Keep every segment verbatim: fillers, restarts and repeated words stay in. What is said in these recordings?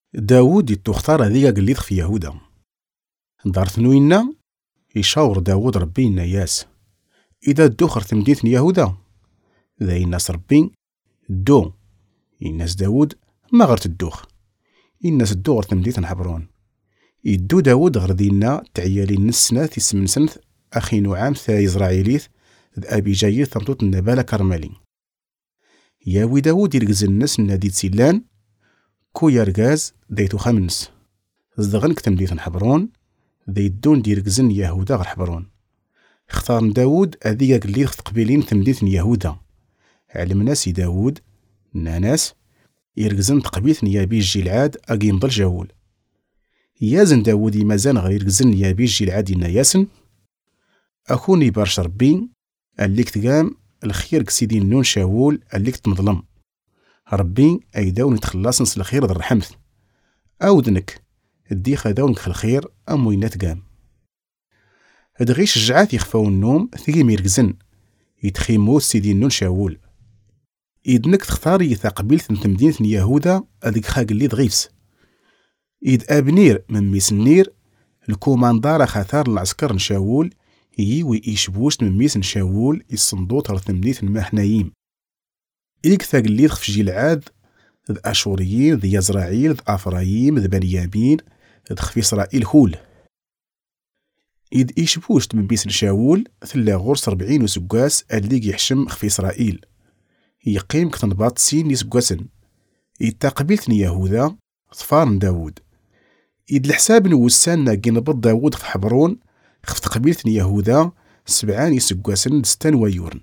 داود يتوختار هذيك قليت في يهودا. دار ثنوينا يشاور داود ربي الناس إذا دوخر تمدينة يهودا ذا الناس ربي دو الناس داود ما غير تدوخ الناس دو غير تمدينة حبرون يدو داود غير دينا تعيالي نسنة يسمن سنة أخي نعام ثا إزرائيليث ذا أبي جاير ثمطوط النبالة كرمالي ياوي داود يرقز الناس نادي تسيلان كو يرقاز دايتو خامنس زدغن كتمدينة حبرون ذا يدون ديرقزن يهودا غير حبرون اختار داود أذيك اللي تقبيلين تمدينة يهودا علم ناسي داود ناناس يرقزن تقبيلة يابي الجيلعاد أقيم بالجاول يازن داود يمازان غير يرقزن يابي الجيلعاد يناياسن أكوني بارش ربي الليك تقام الخير كسيدي نون شاول الليك تمظلم ربي أيداون يتخلص نص الخير ذا الرحمث أودنك الدي خداونك في الخير أمو ينتقام هدغيش الجعات يخفاو النوم ثقيم يرقزن يتخيمو سيدي نون شاول إدنك تختار يثاقبيل تمدينة يهودا أذيك خاق اللي دغيفس إد أبنير من ميس النير الكوماندار خاثار العسكر نشاول يوي إيشبوش من ميس نشاول الصندوط رثمدينة المحنايم إيك ثاق اللي دخف جيلعاد ذ أشوريين ذ يزرعيل ذ أفرايم ذ بنيامين ذ إسرائيل هول إذ إيشبوشت من بيس نشاول ثلا غرس ربعين وسقاس اللي يحشم خفي إسرائيل يقيم كتنباط سين يسقاسن إذ تقبيلتني يهوذا ظفارن داود إذ الحساب نوسان ناقي نبض داود في حبرون خف تقبيلتني يهوذا سبعان يسقاسن دستان ويورن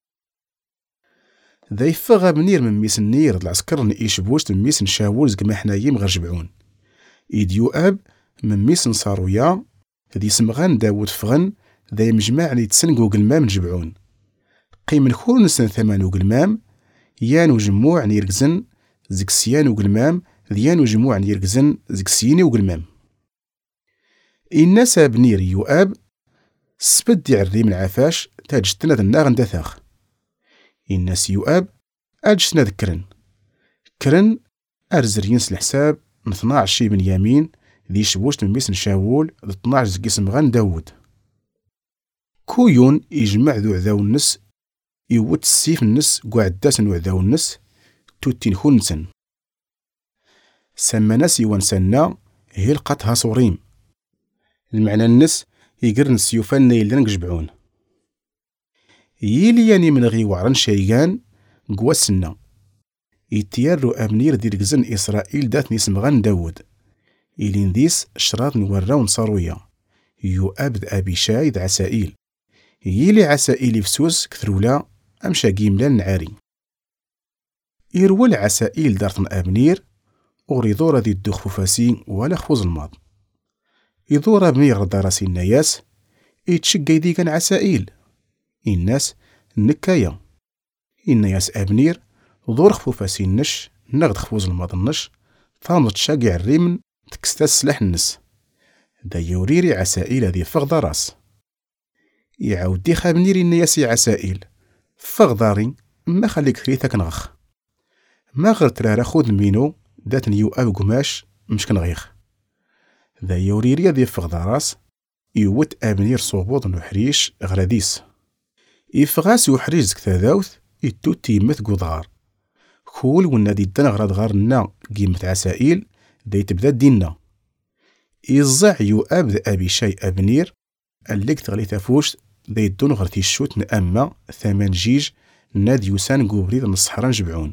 ذا يفغى منير من ميس النير العسكر إيشبوشت من ميس نشاول زق محنايم غير جبعون إذ يؤاب من ميس نصارويا ذي سمغان داود فغن ذا يمجمع لي تسنقو قلمام نجبعون قيم نكون نسن ثمان وقلمام يان وجموع نيرقزن زكسيان وقلمام ذيان وجموع نيرقزن زكسيني وقلمام الناس بنير يؤاب سبد يعري من عفاش تاجتنا ذا الناغن داثاخ الناس يؤاب أجسنا ذكرن كرن أرزرينس الحساب نثناع الشي بن يامين ذي شبوشت من بيس نشاول ذي طناع زقسم غان داود كويون يجمع ذو عذاو النس يوت السيف النس قاعد داسن وعذاو النس توتين خونسن سما ناس يوانسنا هي لقاتها صوريم المعنى النس يقرن السيوفان نيلن جبعون يلي يعني من غي وعرن شيغان قواسنا يتيارو أبنير دير قزن إسرائيل دات نسم غان داود إلين ذيس شراط نوراون صارويا يؤاب أبي شايد عسائيل يلي عسائيل فسوس كثرولا أمشا قيملان نعاري إرول عسائيل دارتن أبنير وريضورة ذي الدوخ فوفاسي ولا خوز الماض يضور أبنير دارسي الناياس يتشقى يدي كان عسائيل الناس النكاية الناياس أبنير ضور خفوفاسي النش نغد خوز الماض النش ثامض شاقع الريمن تكستاس سلاح النس دا يوريري عسائل هذي فغض راس يعاود دي خابنيري النياسي عسائل فغضاري ما خليك ثريثا كنغخ ما غير ترارا خود مينو دات نيو أو قماش مش كنغيخ دا يوريري هذي فغض راس يوت أبنير صوبوض نحريش غراديس يفغاس وحريش زكتاذاوث يتوت تيمث قضغار كول ونادي الدن غراد غارنا قيمة عسائل دا يتبدا دينا يزع يؤاب ذا أبي شاي أبنير الليك تغلي تفوش دا يدون غرتي الشوت نأما ثمان جيج ناد يوسان قوبريد نصحران جبعون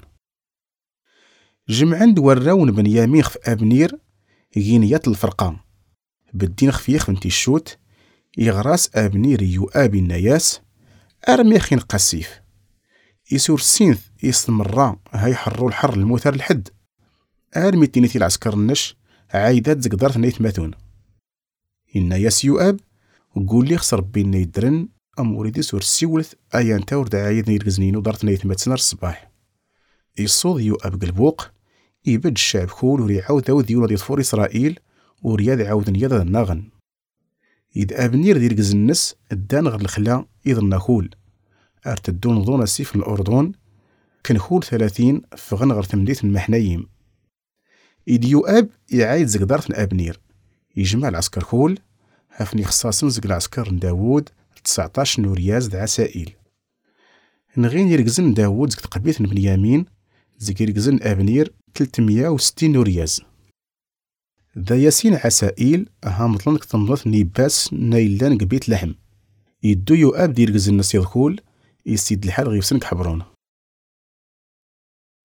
جمعان دوراون بنيامين خف أبنير يغينيات الفرقان بالدين خفيخ فنتي الشوت يغراس أبنير يؤاب النياس أرمي خين قسيف يسور السينث يستمرا هاي حرو الحر الموثر الحد أرمي تينيتي العسكر النش عايدات زقدارت نيت ماثون إنا ياس يؤاب وقول لي خسر بين نيدرن أم وريدي سور السيولث أيان تاور دعايد نيرقزنين ودارت نيت ماتسنار الصباح يصوض يؤاب قلبوق يبد الشعب كول وري عاود عاود يونا دي طفور إسرائيل ورياد عاود نيادا الناغن إذ أبنير دير قزنس الدان غر الخلا إذن كول أرتدون ظون السيف الأردن كنخول ثلاثين فغن غر ثمديت المحنايم إيد يؤاب يعايد زقدار في أبنير يجمع العسكر كول هافني خصاصن زق العسكر داوود تسعطاش نورياز د عسائيل نغين يرقزن داوود زق قبيلة بنيامين زق يرقزن أبنير تلتمية وستين نورياز ذا ياسين عسائيل ها مطلنك تنظث نيباس نايلان قبيت لحم يدو يؤاب ديرقزن نسيض كول يسيد الحال غيفسنك حبرون